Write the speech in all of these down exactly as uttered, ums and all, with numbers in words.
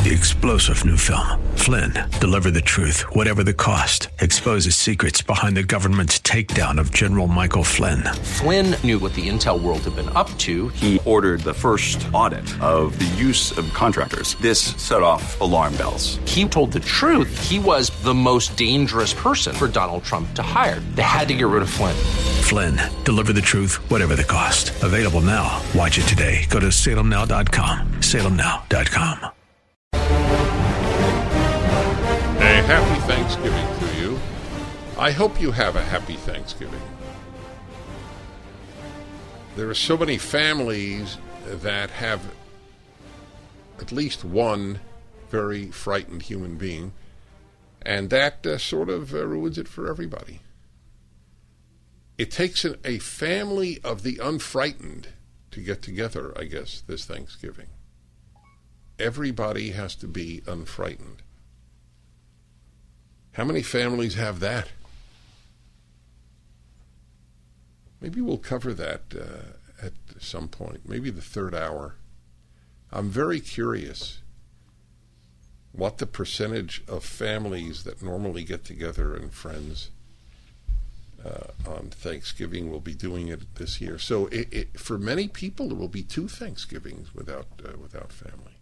The explosive new film, Flynn, deliver the truth, whatever the cost, exposes secrets behind the government's takedown of General Michael Flynn. Flynn knew what the intel world had been up to. He ordered the first audit of the use of contractors. This set off alarm bells. He told the truth. He was the most dangerous person for Donald Trump to hire. They had to get rid of Flynn. Flynn, deliver the truth, whatever the cost. Available now. Watch it today. Go to salem now dot com. salem now dot com. A happy Thanksgiving to you. I hope you have a happy Thanksgiving. There are so many families that have at least one very frightened human being, and that uh, sort of uh, ruins it for everybody. It takes an, a family of the unfrightened to get together, I guess, this Thanksgiving. Everybody has to be unfrightened. How many families have that? Maybe we'll cover that uh, at some point, maybe the third hour. I'm very curious what the percentage of families that normally get together and friends uh, on Thanksgiving will be doing it this year. So it, it, for many people, there will be two Thanksgivings without uh, without family.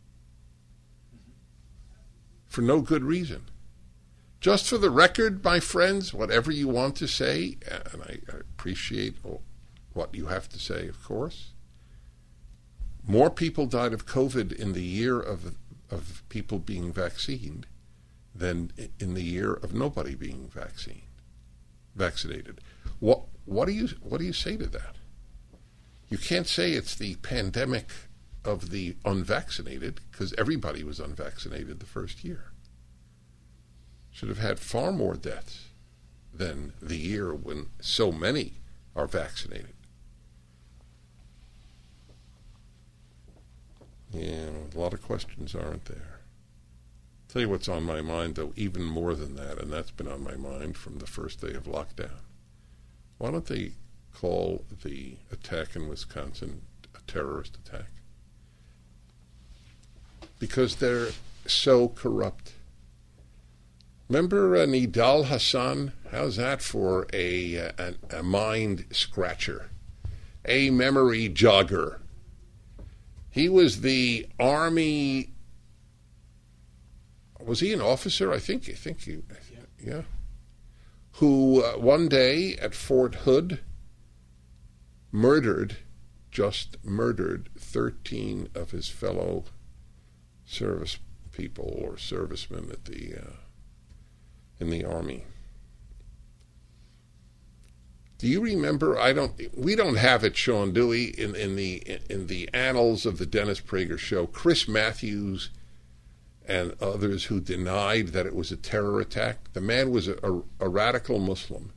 For no good reason. Just for the record, my friends, whatever you want to say, and I, I appreciate what you have to say, of course, more people died of COVID in the year of of people being vaccinated than in the year of nobody being vaccine, vaccinated. What what do you what do you say to that? You can't say it's the pandemic of the unvaccinated, because everybody was unvaccinated the first year. Should have had far more deaths than the year when so many are vaccinated. Yeah, a lot of questions, aren't there? I'll tell you what's on my mind, though, even more than that, and that's been on my mind from the first day of lockdown. Why don't they call the attack in Wisconsin a terrorist attack? Because they're so corrupt. Remember uh, Nidal Hassan? How's that for a, a, a mind scratcher? A memory jogger. He was the Army. Was he an officer? I think. I think he. Yeah. yeah. Who uh, one day at Fort Hood murdered, just murdered, thirteen of his fellow service people or servicemen at the. Uh, in the Army. Do you remember? I don't. We don't have it, Sean Dewey, in in the in the annals of the Dennis Prager Show. Chris Matthews and others who denied that it was a terror attack. The man was a, a, a radical Muslim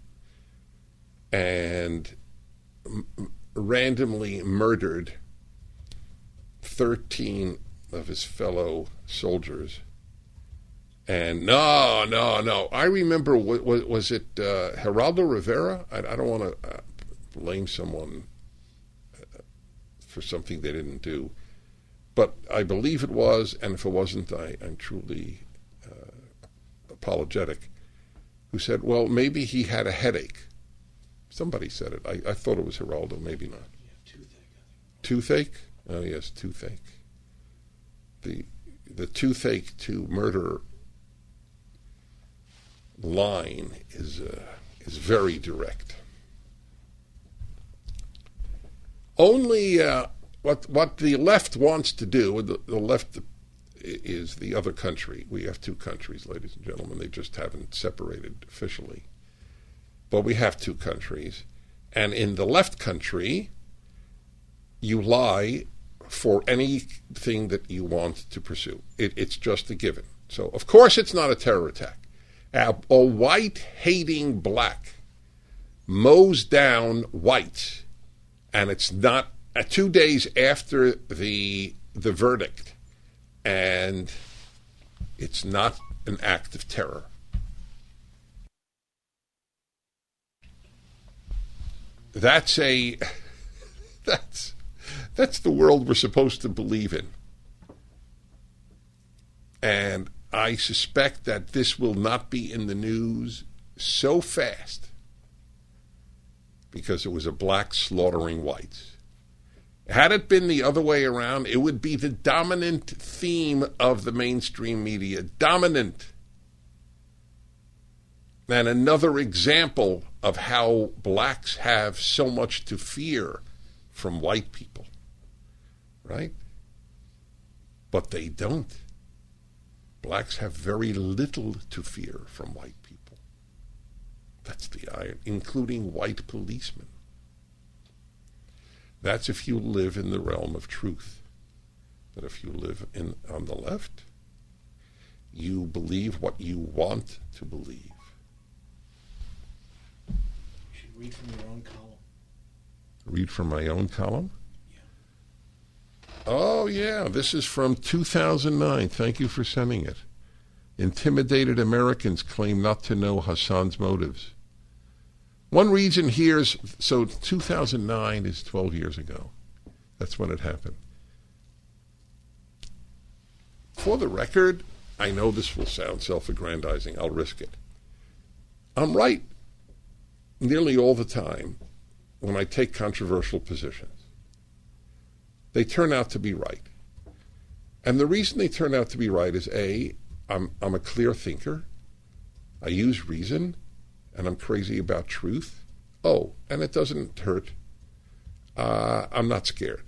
and m- randomly murdered thirteen of his fellow soldiers. And no, no, no. I remember, was, was it uh, Geraldo Rivera? I, I don't want to uh, blame someone uh, for something they didn't do. But I believe it was, and if it wasn't, I, I'm truly uh, apologetic, who said, well, maybe he had a headache. Somebody said it. I, I thought it was Geraldo, maybe not. Yeah, toothache. Toothache? Oh, yes, toothache. The, the toothache to murder line is uh, is very direct. Only uh, what what the left wants to do, the, the left is the other country. We have two countries, ladies and gentlemen. They just haven't separated officially. But we have two countries. And in the left country, you lie for anything that you want to pursue. It, it's just a given. So, of course, it's not a terror attack. A, a white-hating black mows down whites, and it's not uh, two days after the the verdict, and it's not an act of terror. That's a that's that's the world we're supposed to believe in. And I suspect that this will not be in the news so fast because it was a black slaughtering whites. Had it been the other way around, it would be the dominant theme of the mainstream media. Dominant. And another example of how blacks have so much to fear from white people. Right? But they don't. Blacks have very little to fear from white people. That's the iron, including white policemen. That's if you live in the realm of truth. But if you live in on the left, you believe what you want to believe. You should read from your own column. Read from my own column? Yeah. Oh, yeah. This is from two thousand nine. Thank you for sending it. Intimidated Americans claim not to know Hassan's motives. One reason here is, so two thousand nine is twelve years ago. That's when it happened. For the record, I know this will sound self-aggrandizing. I'll risk it. I'm right nearly all the time when I take controversial positions. They turn out to be right. And the reason they turn out to be right is, A, I'm, I'm a clear thinker. I use reason. And I'm crazy about truth. Oh, and it doesn't hurt. Uh, I'm not scared.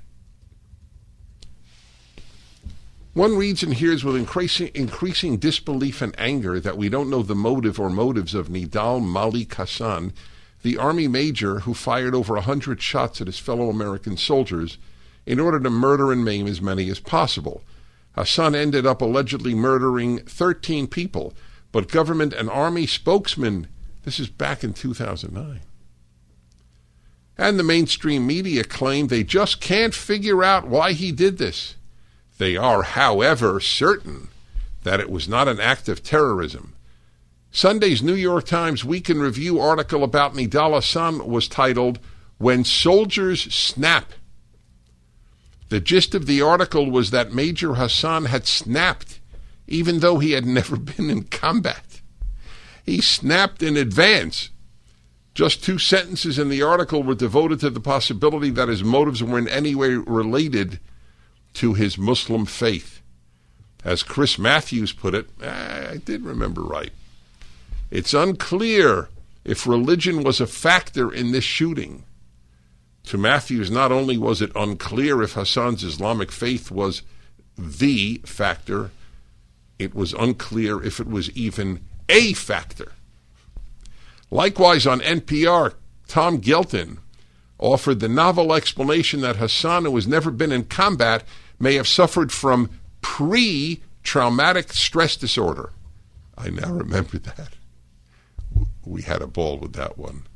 One reads and hears with increasing, increasing disbelief and anger that we don't know the motive or motives of Nidal Malik Hassan, the Army major who fired over a hundred shots at his fellow American soldiers in order to murder and maim as many as possible. Hassan ended up allegedly murdering thirteen people, but government and Army spokesmen, this is back in two thousand nine. And the mainstream media claim they just can't figure out why he did this. They are, however, certain that it was not an act of terrorism. Sunday's New York Times Week in Review article about Nidal Hassan was titled, "When Soldiers Snap." The gist of the article was that Major Hassan had snapped, even though he had never been in combat. He snapped in advance. Just two sentences in the article were devoted to the possibility that his motives were in any way related to his Muslim faith. As Chris Matthews put it, I did remember right. It's unclear if religion was a factor in this shooting. To Matthews, not only was it unclear if Hassan's Islamic faith was the factor, it was unclear if it was even a factor. Likewise, on N P R, Tom Gelton offered the novel explanation that Hassan, who has never been in combat, may have suffered from pre-traumatic stress disorder. I now remember that. We had a ball with that one.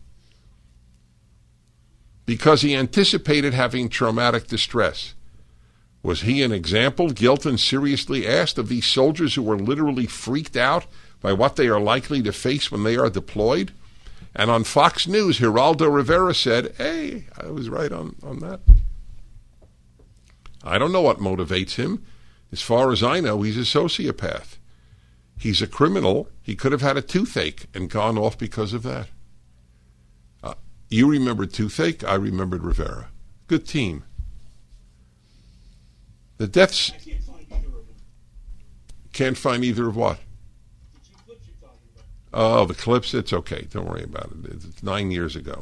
Because he anticipated having traumatic distress. Was he an example, Gelton seriously asked, of these soldiers who were literally freaked out by what they are likely to face when they are deployed? And on Fox News, Geraldo Rivera said, hey, I was right on, on that. I don't know what motivates him. As far as I know, he's a sociopath. He's a criminal. He could have had a toothache and gone off because of that. Uh, you remembered toothache. I remembered Rivera. Good team. The deaths... I can't find either of them. Can't find either of what? The two clips you're talking about. Oh, the clips? It's okay. Don't worry about it. It's nine years ago.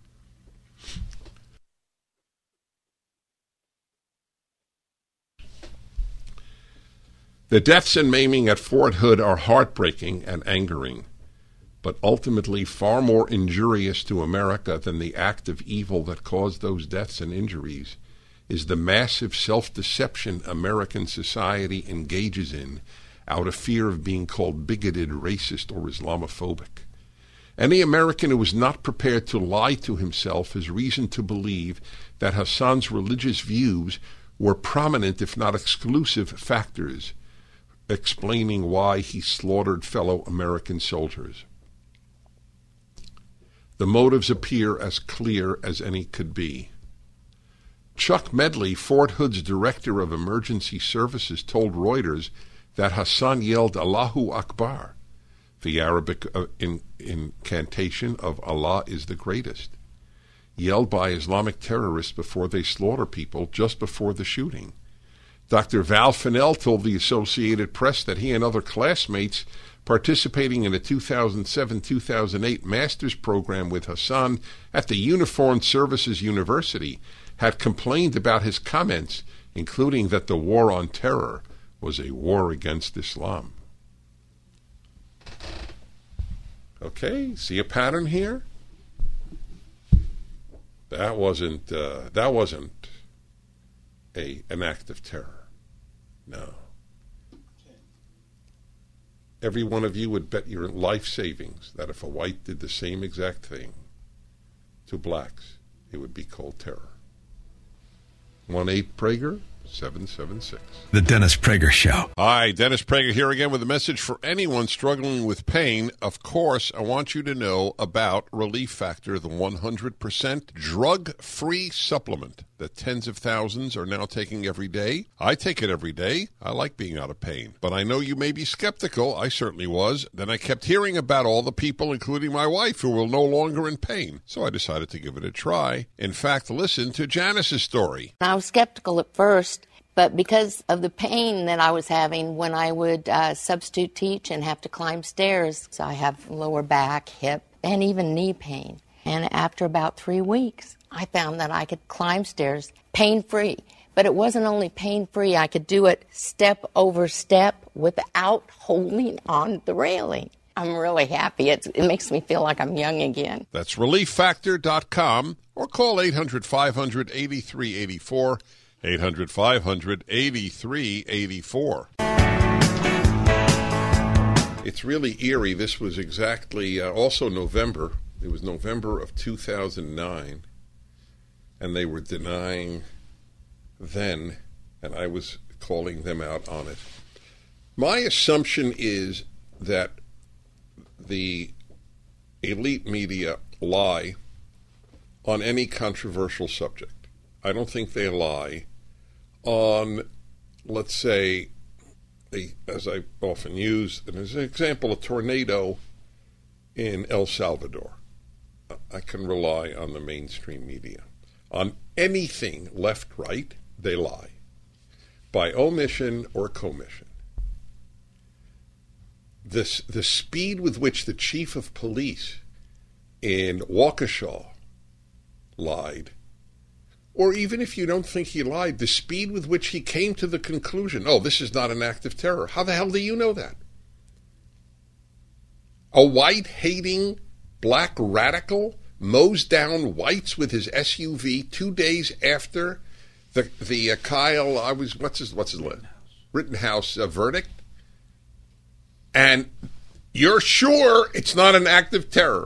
The deaths and maiming at Fort Hood are heartbreaking and angering, but ultimately far more injurious to America than the act of evil that caused those deaths and injuries is the massive self-deception American society engages in out of fear of being called bigoted, racist, or Islamophobic. Any American who is not prepared to lie to himself has reason to believe that Hassan's religious views were prominent, if not exclusive, factors explaining why he slaughtered fellow American soldiers. The motives appear as clear as any could be. Chuck Medley, Fort Hood's director of emergency services, told Reuters that Hassan yelled Allahu Akbar, the Arabic uh, in, incantation of Allah is the greatest, yelled by Islamic terrorists before they slaughter people just before the shooting. Doctor Val Fennell told the Associated Press that he and other classmates participating in a two thousand seven to two thousand eight master's program with Hassan at the Uniformed Services University had complained about his comments, including that the war on terror was a war against Islam. Okay, see a pattern here? That wasn't uh, that wasn't a an act of terror. No. Every one of you would bet your life savings that if a white did the same exact thing to blacks, it would be called terror. one eight Prager seven seven six. The Dennis Prager Show. Hi, Dennis Prager here again with a message for anyone struggling with pain. Of course, I want you to know about Relief Factor, the one hundred percent drug-free supplement that tens of thousands are now taking every day. I take it every day. I like being out of pain. But I know you may be skeptical. I certainly was. Then I kept hearing about all the people, including my wife, who were no longer in pain. So I decided to give it a try. In fact, listen to Janice's story. I was skeptical at first, but because of the pain that I was having when I would uh, substitute teach and have to climb stairs, so I have lower back, hip, and even knee pain. And after about three weeks, I found that I could climb stairs pain-free. But it wasn't only pain-free. I could do it step over step without holding on the railing. I'm really happy. It's, it makes me feel like I'm young again. That's relief factor dot com or call eight hundred five hundred eighty-three eighty-four, eight hundred five hundred eighty-three eighty-four. It's really eerie. This was exactly uh, also November. It was November of two thousand nine, and they were denying then, and I was calling them out on it. My assumption is that the elite media lie on any controversial subject. I don't think they lie on, let's say, a, as I often use, and as an example, a tornado in El Salvador. I can rely on the mainstream media. On anything left, right, they lie, by omission or commission. This, the speed with which the chief of police in Waukesha lied, or even if you don't think he lied, the speed with which he came to the conclusion, oh, this is not an act of terror. How the hell do you know that? A white-hating black radical mows down whites with his S U V two days after the the uh, Kyle, I was what's his what's his name? Rittenhouse uh, verdict, and you're sure it's not an act of terror?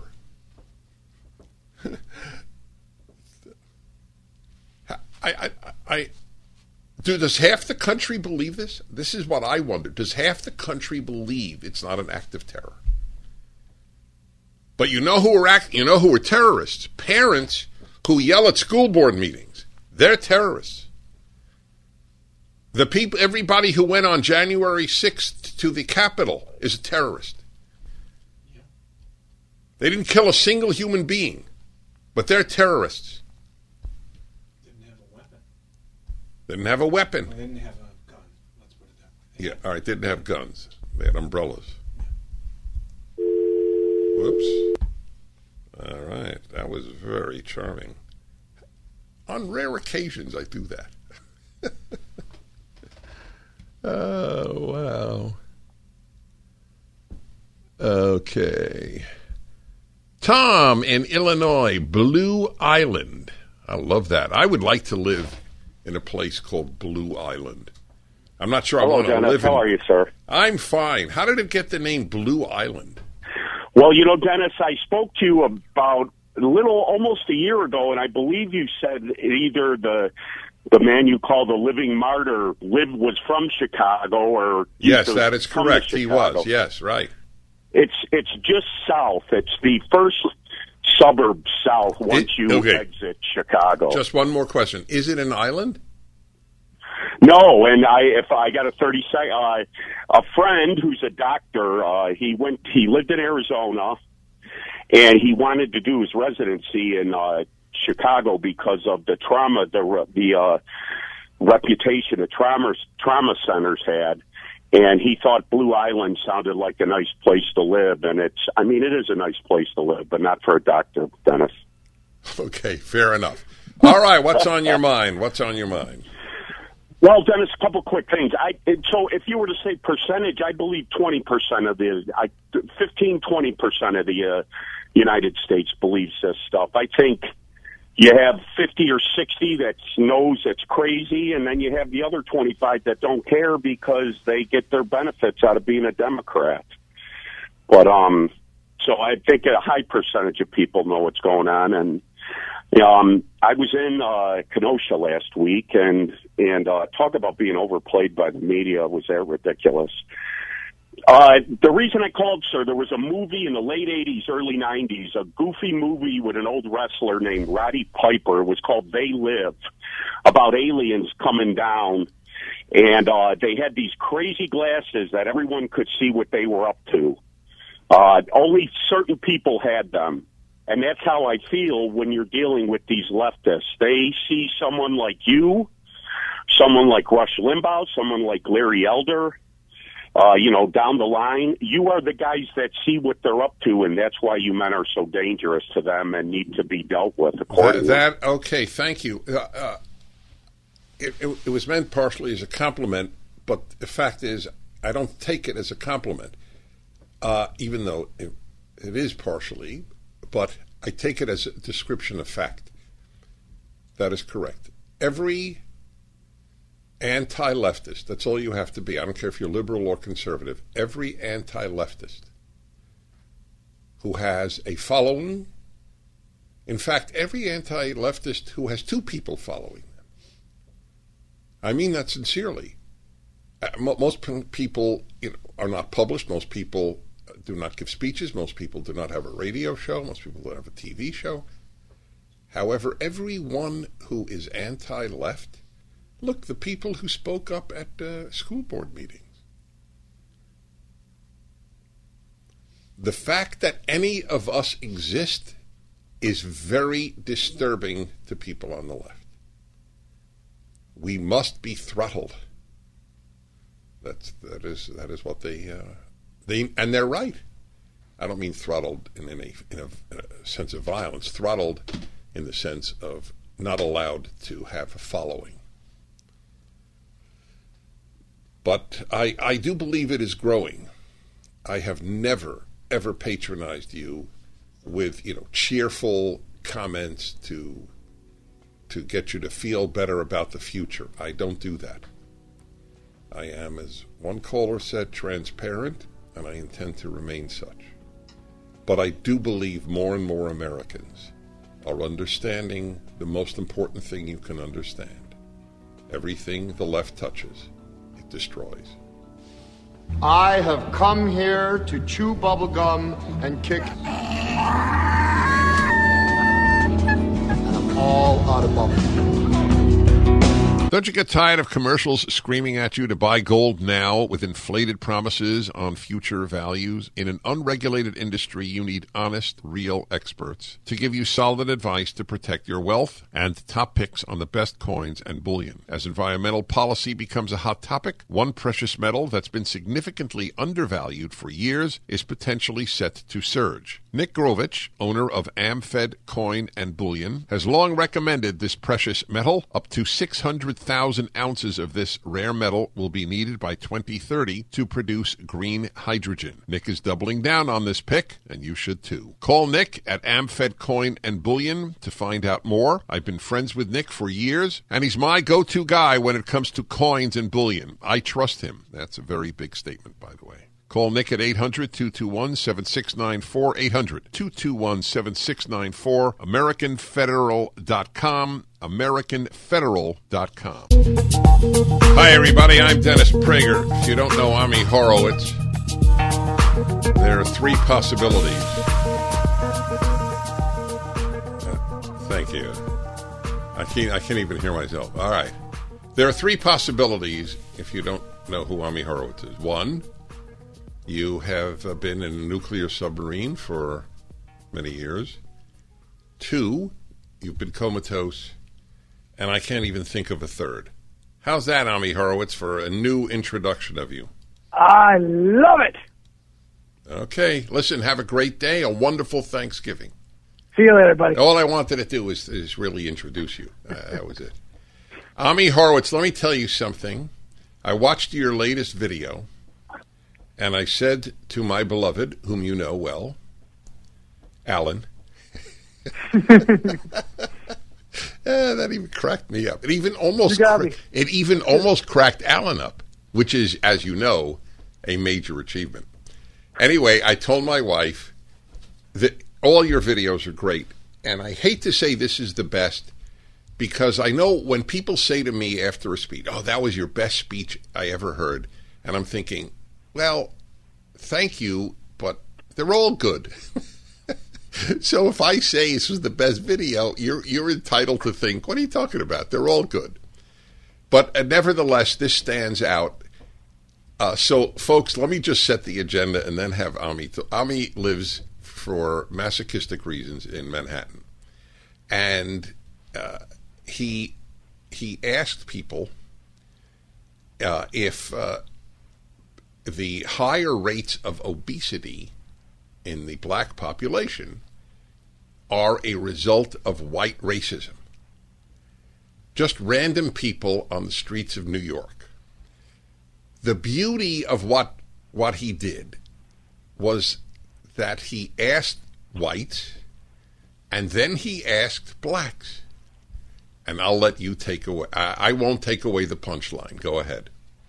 I, I, I, do, does half the country believe this? This is what I wonder. Does half the country believe it's not an act of terror? But you know who are act, you know who are terrorists? Parents who yell at school board meetings. They're terrorists. The people, everybody who went on January sixth to the Capitol is a terrorist. They didn't kill a single human being, but they're terrorists. Didn't have a weapon. Didn't have a weapon. They didn't have a gun. Let's put it that way. Yeah, all right, didn't have guns. They had umbrellas. Whoops. All right, that was very charming. On rare occasions, I do that. Oh, wow. Okay. Tom in Illinois, Blue Island. I love that. I would like to live in a place called Blue Island. I'm not sure Hello, I want to Dennis. live in... How are you, sir? I'm fine. How did it get the name Blue Island? Well, you know, Dennis, I spoke to you about a little, almost a year ago, and I believe you said either the the man you call the living martyr lived was from Chicago, or yes, that is correct. He was. Yes, right. It's it's just south. It's the first suburb south once it, you okay. exit Chicago. Just one more question: is it an island? No, and I if I got a thirty second, uh, a friend who's a doctor, uh, he went, he lived in Arizona, and he wanted to do his residency in uh, Chicago because of the trauma, the the uh, reputation the trauma trauma centers had, and he thought Blue Island sounded like a nice place to live, and it's, I mean, it is a nice place to live, but not for a doctor, Dennis. Okay, fair enough. All right, what's on your mind? What's on your mind? Well, Dennis, a couple quick things. I so if you were to say percentage, I believe twenty percent of the, I, fifteen, twenty percent of the uh, United States believes this stuff. I think you have fifty or sixty that knows it's crazy, and then you have the other twenty-five that don't care because they get their benefits out of being a Democrat. But um, so I think a high percentage of people know what's going on, and Um, I was in uh, Kenosha last week, and and uh, talk about being overplayed by the media. Was that ridiculous? Uh, the reason I called, sir, there was a movie in the late eighties, early nineties, a goofy movie with an old wrestler named Roddy Piper. It was called They Live, about aliens coming down, and uh, they had these crazy glasses that everyone could see what they were up to. Uh, only certain people had them. And that's how I feel when you're dealing with these leftists. They see someone like you, someone like Rush Limbaugh, someone like Larry Elder, uh, you know, down the line. You are the guys that see what they're up to, and that's why you men are so dangerous to them and need to be dealt with accordingly. That, that okay, thank you. Uh, uh, it, it, it was meant partially as a compliment, but the fact is I don't take it as a compliment, uh, even though it, it is partially. But I take it as a description of fact. That is correct. Every anti-leftist, that's all you have to be. I don't care if you're liberal or conservative. Every anti-leftist who has a following, in fact, every anti-leftist who has two people following them. I mean that sincerely. Most people, you know, are not published. Most people do not give speeches. Most people do not have a radio show. Most people don't have a T V show. However, everyone who is anti-left, look, the people who spoke up at uh, school board meetings. The fact that any of us exist is very disturbing to people on the left. We must be throttled. That's, that is that is what they... Uh, They, and they're right. I don't mean throttled in, in, a, in, a, in a sense of violence. Throttled in the sense of not allowed to have a following. But I, I do believe it is growing. I have never, ever patronized you with, you know, cheerful comments to to get you to feel better about the future. I don't do that. I am, as one caller said, transparent, and I intend to remain such. But I do believe more and more Americans are understanding the most important thing you can understand. Everything the left touches, it destroys. I have come here to chew bubblegum and kick. And I'm all out of bubblegum. Don't you get tired of commercials screaming at you to buy gold now with inflated promises on future values? In an unregulated industry, you need honest, real experts to give you solid advice to protect your wealth and top picks on the best coins and bullion. As environmental policy becomes a hot topic, one precious metal that's been significantly undervalued for years is potentially set to surge. Nick Grovich, owner of AmFed Coin and Bullion, has long recommended this precious metal. Up to six hundred thousand ounces of this rare metal will be needed by twenty thirty to produce green hydrogen. Nick is doubling down on this pick, and you should too. Call Nick at AmFed Coin and Bullion to find out more. I've been friends with Nick for years, and he's my go-to guy when it comes to coins and bullion. I trust him. That's a very big statement, by the way. Call Nick at eight hundred, two two one, seven six nine four, eight hundred, two two one, seven six nine four, American Federal dot com, American Federal dot com. Hi, everybody. I'm Dennis Prager. If you don't know Ami Horowitz, there are three possibilities. Uh, thank you. I can't, I can't even hear myself. All right. There are three possibilities if you don't know who Ami Horowitz is. One, you have uh, been in a nuclear submarine for many years. Two, you've been comatose. And I can't even think of a third. How's that, Ami Horowitz, for a new introduction of you? I love it. Okay. Listen, have a great day, a wonderful Thanksgiving. See you later, buddy. All I wanted to do is, is really introduce you. Uh, that was it. Ami Horowitz, let me tell you something. I watched your latest video, and I said to my beloved, whom you know well, Alan, Uh, that even cracked me up. It even almost cra- it even almost cracked Alan up, which is, as you know, a major achievement. Anyway, I told my wife that all your videos are great, and I hate to say this is the best because I know when people say to me after a speech, "Oh, that was your best speech I ever heard," and I'm thinking, "Well, thank you, but they're all good." So if I say this was the best video, you're you're entitled to think, what are you talking about? They're all good. But uh, nevertheless, this stands out. Uh, so, folks, let me just set the agenda and then have Ami. Th- Ami lives for masochistic reasons in Manhattan. And uh, he he asked people uh, if uh, the higher rates of obesity in the black population are a result of white racism. Just random people on the streets of New York. The beauty of what what he did was that he asked whites and then he asked blacks. And I'll let you take away. I, I won't take away the punchline. Go ahead.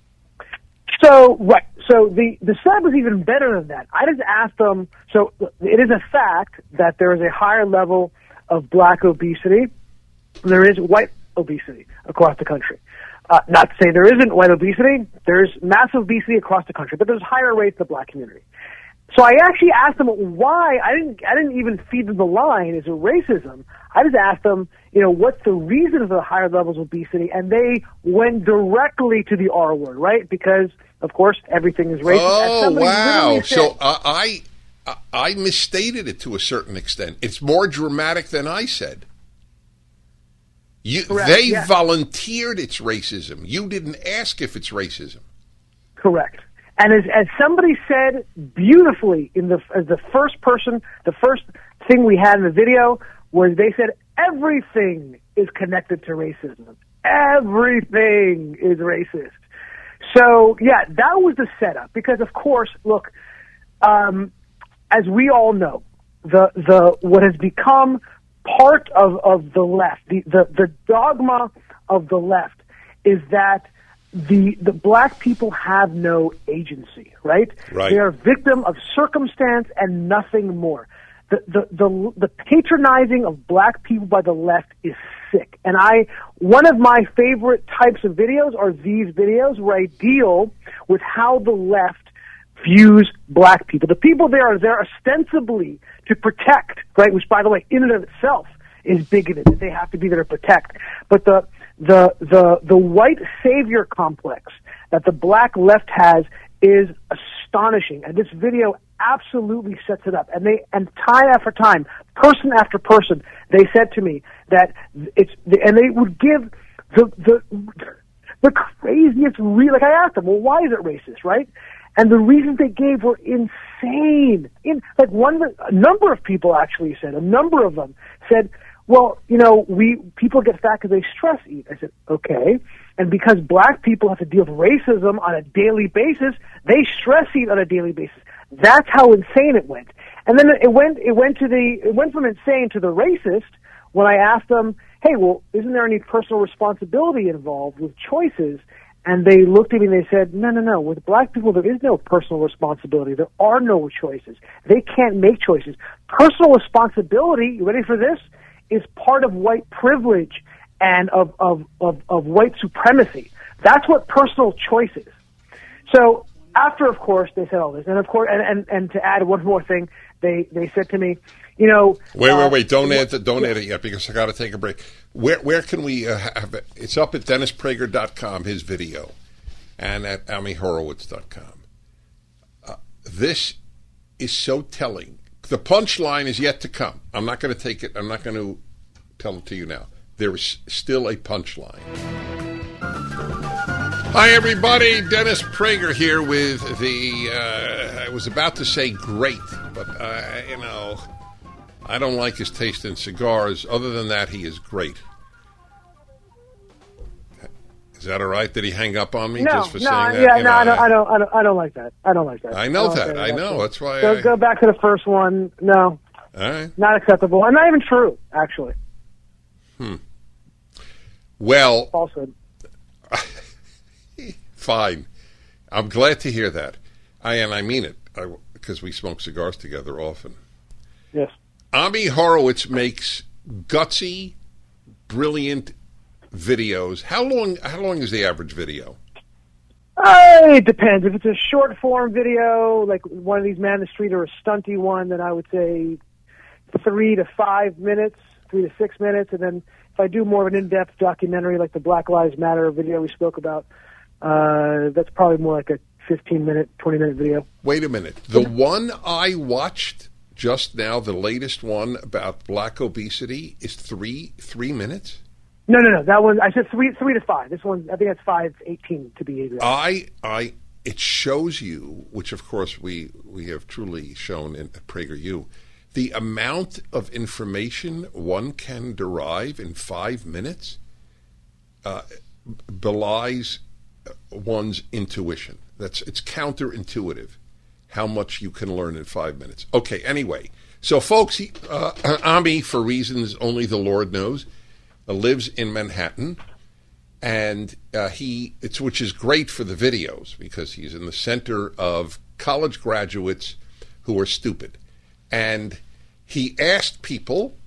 So, right. So the, the setup was even better than that. I just asked them, so it is a fact that there is a higher level of black obesity than there is white obesity across the country. Uh, not to say there isn't white obesity. There's massive obesity across the country, but there's higher rates in the black community. So I actually asked them why. I didn't. I didn't even feed them the line. Is it racism? I just asked them, you know, what's the reason for the higher levels of obesity, and they went directly to the R word, right? Because of course everything is racist. Oh wow! Said, so uh, I I misstated it to a certain extent. It's more dramatic than I said. You, correct, they yes. volunteered it's racism. You didn't ask if it's racism. Correct. And as, as somebody said beautifully in the as the first person, the first thing we had in the video was they said everything is connected to racism. Everything is racist. So yeah, that was the setup. Because of course, look, um, as we all know, the the what has become part of, of the left, the, the the dogma of the left, is that the the black people have no agency, right? Right. They are a victim of circumstance and nothing more. The, the the the patronizing of black people by the left is sick. And I one of my favorite types of videos are these videos where I deal with how the left views black people. The people there are there ostensibly to protect, right? Which, by the way, in and of itself is bigoted. They have to be there to protect. But the the the the white savior complex that the black left has is astonishing, and this video absolutely sets it up. And they and time after time, person after person, they said to me that it's and they would give the the the craziest real. Like I asked them, well, why is it racist, right? And the reasons they gave were insane. In like one, a number of people actually said, a number of them said, well, you know, we people get fat because they stress eat. I said, okay. And because black people have to deal with racism on a daily basis, they stress eat on a daily basis. That's how insane it went. And then it went, it went to the, it went from insane to the racist when I asked them, hey, well, isn't there any personal responsibility involved with choices? And they looked at me and they said, no, no, no. With black people, there is no personal responsibility. There are no choices. They can't make choices. Personal responsibility, you ready for this, is part of white privilege and of, of, of, of white supremacy. That's what personal choice is. So after, of course, they said all this, and of course, and, and, and to add one more thing, they, they said to me, you know, wait, uh, wait, wait! Don't add it. Don't add it yet because I got to take a break. Where where can we uh, have it? It's up at dennis prager dot com. His video, and at ami horowitz dot com. Uh, this is so telling. The punchline is yet to come. I'm not going to take it. I'm not going to tell it to you now. There is still a punchline. Hi, everybody. Dennis Prager here with the, uh, I was about to say great, but, uh, you know, I don't like his taste in cigars. Other than that, he is great. Is that all right? Did he hang up on me no, just for no, saying that? Yeah, You no, know, I, don't, I, don't, I, don't, I don't like that. I don't like that. I know I that. I know. That's why go, I... Go back to the first one. No. All right. Not acceptable. And not even true, actually. Hmm. Well... Falsehood. Fine. I'm glad to hear that. I and I mean it, because we smoke cigars together often. Yes. Ami Horowitz makes gutsy, brilliant videos. How long How long is the average video? Uh, it depends. If it's a short form video, like one of these Man in the Street or a stunty one, then I would say three to five minutes, three to six minutes. And then if I do more of an in-depth documentary like the Black Lives Matter video we spoke about, Uh, that's probably more like a fifteen-minute, twenty-minute video. Wait a minute. The one I watched just now, the latest one about black obesity, is three three minutes? No, no, no. That one, I said three three to five. This one, I think that's five eighteen to be exact. I, I, it shows you, which of course we, we have truly shown in at PragerU, the amount of information one can derive in five minutes uh, belies one's intuition. That's it's counterintuitive how much you can learn in five minutes. Okay, anyway, so folks, he, uh, Ami, for reasons only the Lord knows, uh, lives in Manhattan, and uh, he it's which is great for the videos because he's in the center of college graduates who are stupid, and he asked people,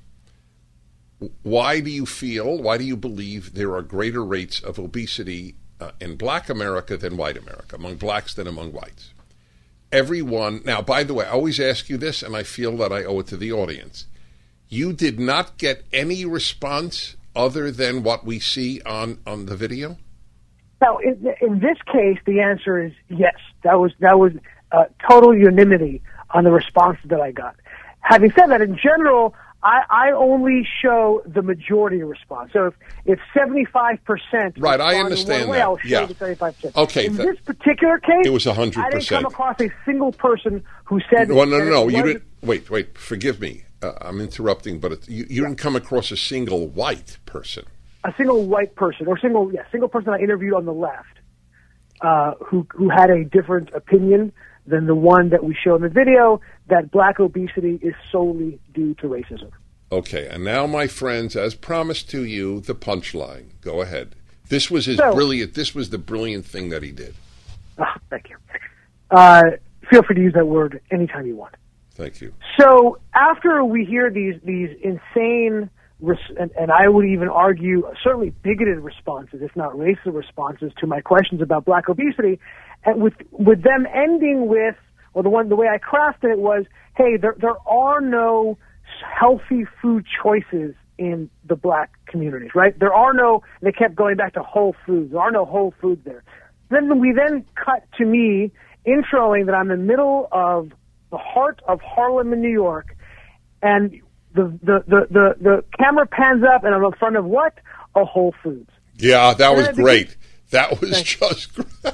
why do you feel, why do you believe there are greater rates of obesity Uh, in black America than white America, among blacks than among whites? Everyone, now, by the way, I always ask you this, and I feel that I owe it to the audience. You did not get any response other than what we see on, on the video? Now, in, in this case, the answer is yes. That was that was uh, total unanimity on the response that I got. Having said that, in general, I, I only show the majority response. So if, if seventy-five percent... Right, I understand way, that. I'll show yeah. the seventy-five percent. Okay. In that, this particular case, it was one hundred percent. I didn't come across a single person who said... Well, no, no, no. You wasn't... didn't... Wait, wait. Forgive me. Uh, I'm interrupting, but it, you, you didn't come across a single white person. A single white person, or single, yeah, single person I interviewed on the left uh, who, who had a different opinion than the one that we show in the video, that black obesity is solely due to racism. Okay, and now, my friends, as promised to you, the punchline. Go ahead. This was his so, brilliant. This was the brilliant thing that he did. Oh, thank you. Uh, feel free to use that word anytime you want. Thank you. So after we hear these these insane, res- and, and I would even argue certainly bigoted responses, if not racist responses, to my questions about black obesity, and with with them ending with, or the one the way I crafted it was, hey, there there are no healthy food choices in the black communities, right? There are no, they kept going back to Whole Foods. There are no Whole Foods there. Then we then cut to me introing that I'm in the middle of the heart of Harlem in New York, and the, the, the, the, the camera pans up and I'm in front of what? A Whole Foods. Yeah, that was begin- great. That was just great.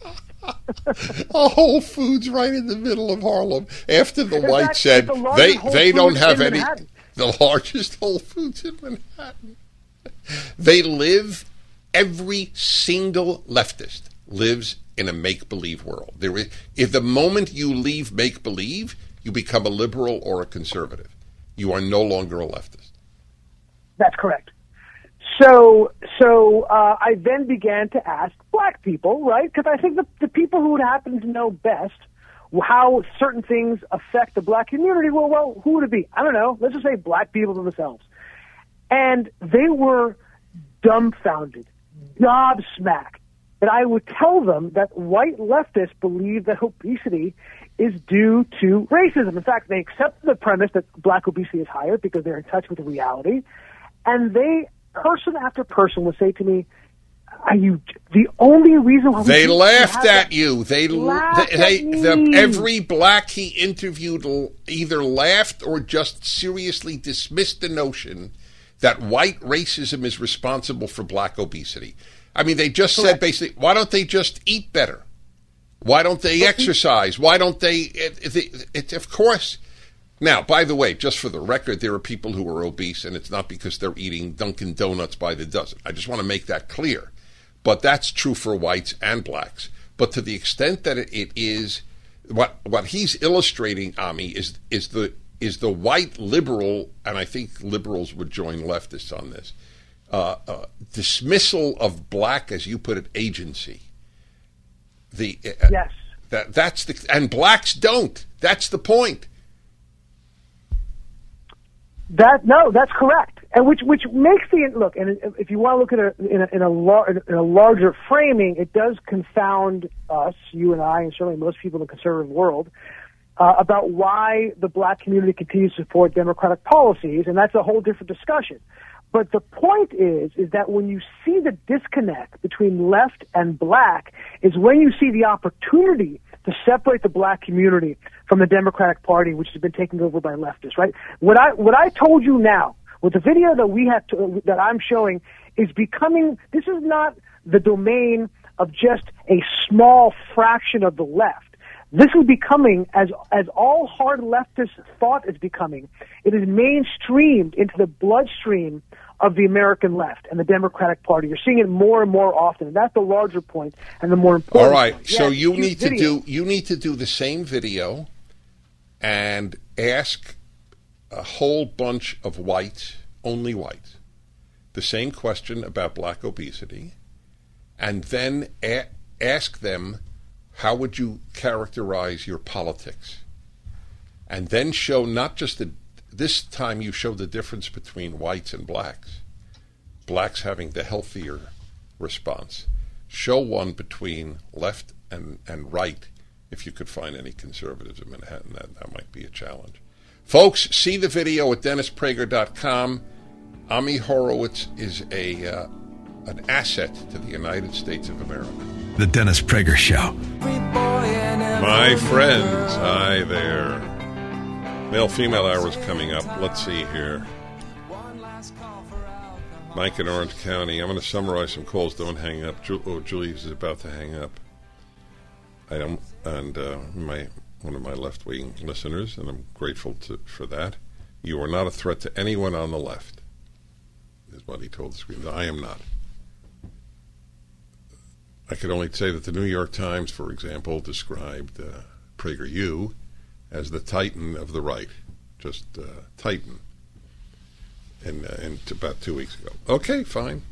A Whole Foods right in the middle of Harlem. After the In white fact, said it's the largest they Whole they don't Foods have in any, Manhattan. the largest Whole Foods in Manhattan. They live, every single leftist lives in a make-believe world. There is, if the moment you leave make-believe, you become a liberal or a conservative. You are no longer a leftist. That's correct. So, so uh, I then began to ask black people, right? Because I think the, the people who would happen to know best how certain things affect the black community, well, well, who would it be? I don't know. Let's just say black people themselves. And they were dumbfounded, gobsmacked, that I would tell them that white leftists believe that obesity is due to racism. In fact, they accept the premise that black obesity is higher because they're in touch with the reality. And they, person after person, would say to me, are you the only reason why we they laughed at that? you? They, laughed they, at they me. the, every black he interviewed either laughed or just seriously dismissed the notion that white racism is responsible for black obesity. I mean, they just Correct. said basically, why don't they just eat better? Why don't they exercise? Why don't they? It, it, it, of course. Now, by the way, just for the record, there are people who are obese, and it's not because they're eating Dunkin' Donuts by the dozen. I just want to make that clear. But that's true for whites and blacks. But to the extent that it, it is, what what he's illustrating, Ami, is is the is the white liberal, and I think liberals would join leftists on this, uh, uh, dismissal of black, as you put it, agency. The uh, yes, that that's the and blacks don't. That's the point. That no, that's correct, and which which makes the look. And if you want to look at it in a in a, lar- in a larger framing, it does confound us, you and I, and certainly most people in the conservative world, uh, about why the black community continues to support Democratic policies, and that's a whole different discussion. But the point is, is that when you see the disconnect between left and black, is when you see the opportunity to separate the black community from the Democratic Party, which has been taken over by leftists, right? What I, what I told you now, with the video that we have to, that I'm showing, is becoming, this is not the domain of just a small fraction of the left. This is becoming, as as all hard leftists thought is becoming, it is mainstreamed into the bloodstream of the American left and the Democratic Party. You're seeing it more and more often, and that's the larger point and the more important All right, point. so yes, you need video. to do you need to do the same video and ask a whole bunch of whites, only whites, the same question about black obesity, and then a- ask them, how would you characterize your politics? And then show not just the, this time you show the difference between whites and blacks, blacks having the healthier response. Show one between left and, and right, if you could find any conservatives in Manhattan. That, that might be a challenge. Folks, see the video at dennis prager dot com. Ami Horowitz is a uh, an asset to the United States of America. The Dennis Prager Show. My friends, hi there. Male-female hour is coming up. Let's see here. Mike in Orange County. I'm going to summarize some calls. Don't hang up. Ju- oh, Julius is about to hang up. I don't, and uh, my one of my left-wing listeners, and I'm grateful to, for that. You are not a threat to anyone on the left, is what he told the screen. I am not. I could only say that the New York Times, for example, described uh, PragerU as the titan of the right, just uh, titan, in, uh, in t- about two weeks ago. Okay, fine.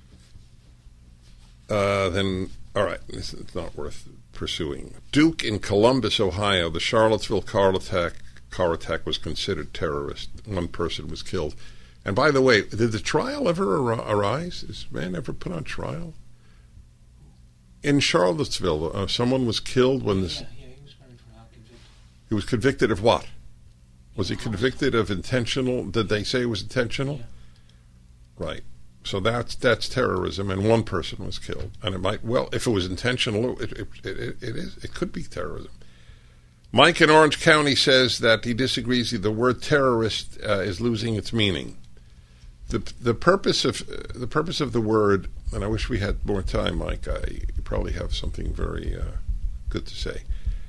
Uh, then, all right, this is not worth pursuing. Duke in Columbus, Ohio, the Charlottesville car attack, car attack was considered terrorist. One person was killed. And by the way, did the trial ever ar- arise? Is man ever put on trial? In Charlottesville, uh, someone was killed when this... Yeah, yeah, he was going for convicted. He was convicted of what? Was he convicted of intentional... Did they say it was intentional? Yeah. Right. So that's that's terrorism, and one person was killed. And it might... Well, if it was intentional, it, it, it, it is. It could be terrorism. Mike in Orange County says that he disagrees. The word terrorist uh, is losing its meaning. The the purpose of uh, the purpose of the word... And I wish we had more time, Mike. I you probably have something very uh, good to say.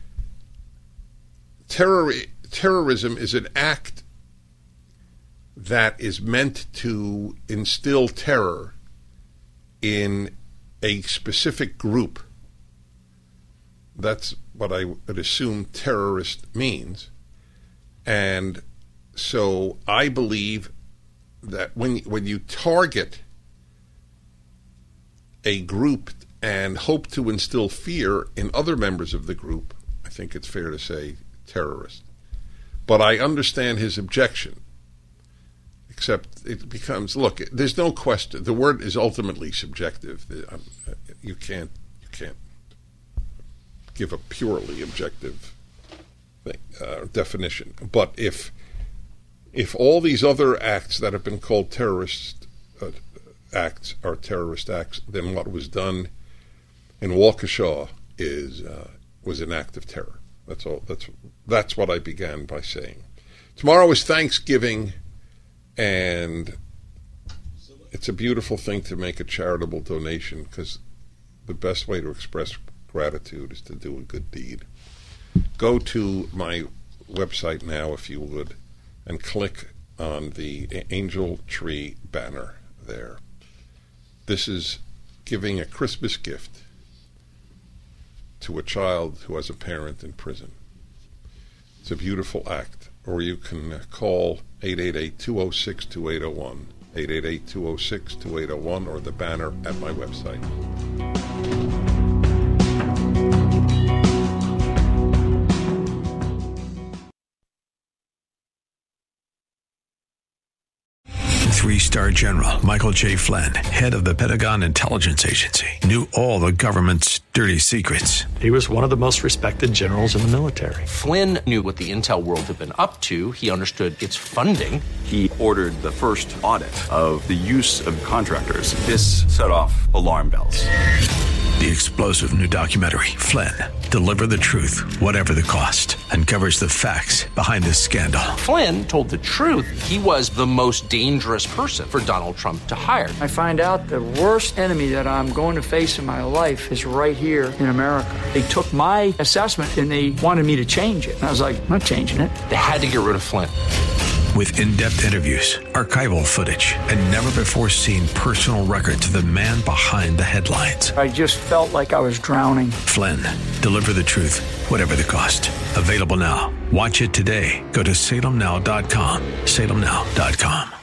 Terror, terrorism is an act that is meant to instill terror in a specific group. That's what I would assume terrorist means. And so I believe that when when you target a group and hope to instill fear in other members of the group, I think it's fair to say terrorist. But I understand his objection, except it becomes, look, there's no question. The word is ultimately subjective. You can't can't give a purely objective thing, uh, definition. But if if all these other acts that have been called terrorist uh, acts are terrorist acts, then what was done in Waukesha is uh, was an act of terror. That's all. That's that's what I began by saying. Tomorrow is Thanksgiving, and it's a beautiful thing to make a charitable donation, because the best way to express gratitude is to do a good deed. Go to my website now, if you would, and click on the Angel Tree banner there. This is giving a Christmas gift to a child who has a parent in prison. It's a beautiful act. Or you can call eight eight eight, two oh six, two eight oh one, eight eight eight, two oh six, two eight oh one, or the banner at my website. Three-star General Michael J. Flynn, head of the Pentagon Intelligence Agency, knew all the government's dirty secrets. He was one of the most respected generals in the military. Flynn knew what the intel world had been up to. He understood its funding. He ordered the first audit of the use of contractors. This set off alarm bells. The explosive new documentary, Flynn, Deliver the Truth, Whatever the Cost, uncovers the facts behind this scandal. Flynn told the truth. He was the most dangerous person for Donald Trump to hire. I find out the worst enemy that I'm going to face in my life is right here in America. They took my assessment and they wanted me to change it. And I was like, I'm not changing it. They had to get rid of Flynn. With in-depth interviews, archival footage, and never-before-seen personal records of the man behind the headlines. I just felt like I was drowning. Flynn, Deliver the Truth, Whatever the Cost. Available now. Watch it today. Go to salem now dot com. salem now dot com.